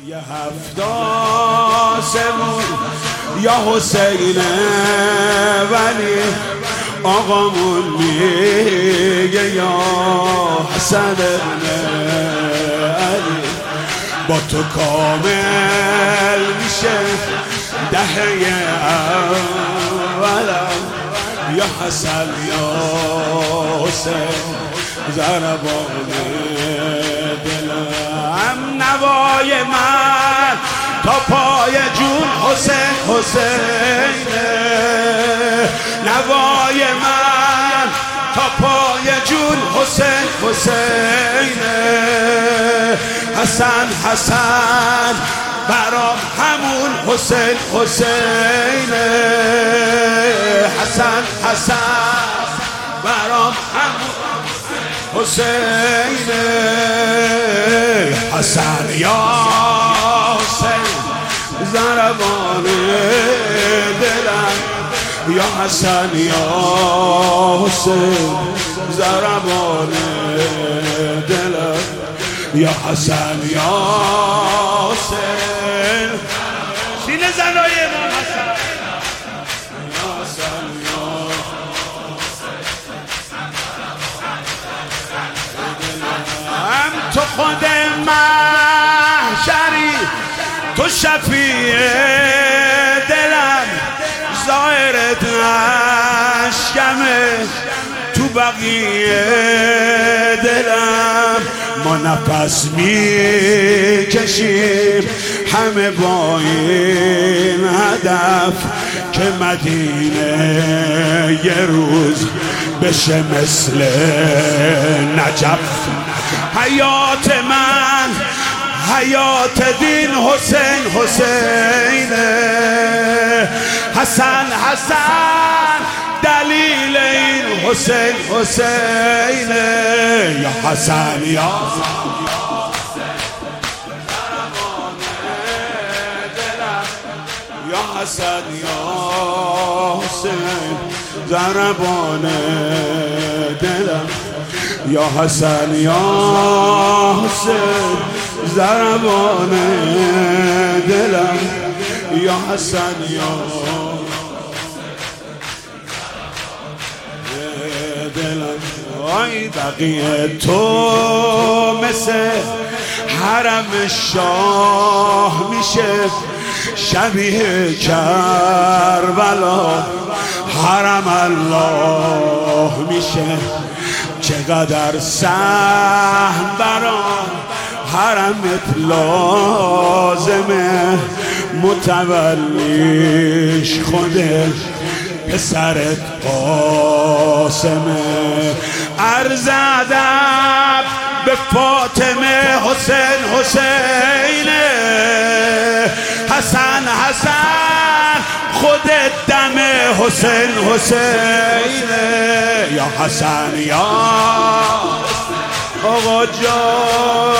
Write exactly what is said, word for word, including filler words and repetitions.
یه هفتاد سمون یا حسین ولی آقامون میگه یا حسن ابن علی با تو کامل میشه دهه اولم یا حسن یا حسین ضربان دلم نوای من تا پای جون حسین حسین نوای من تا پای جون حسین حسین حسن حسن برام همون حسین حسین حسن حسن برام همون حسین حسن یا حسین ضربان دلم یا حسن یا حسین ضربان دلم یا حسن یا حسین سینه زنای امام حسن یا حسن یا هم تو خود محشری تو شفیع دلم ظاهرت اشکمه تو بقیه دلم ما نفس میکشیم همه با این هدف که مدینه یه روز بشه مثل نجف حیات من حیات دین حسین حسین حسن حسن دلیل این حسین حسین یا حسن یا یا حسن یا حسین ضربان دلم یا حسن یا حسین ضربان دلم یا حسن یا دلم آی بقیه تو مثل حرم شاه میشه شبیه کربلا حرم الله میشه چقدر سهم برام حرمت لازمه متولیش خوده پسرت قاسمه عرض ادب به فاطمه حسین حسین حسن حسن خودت دم حسین حسین یا حسن یا آقا جان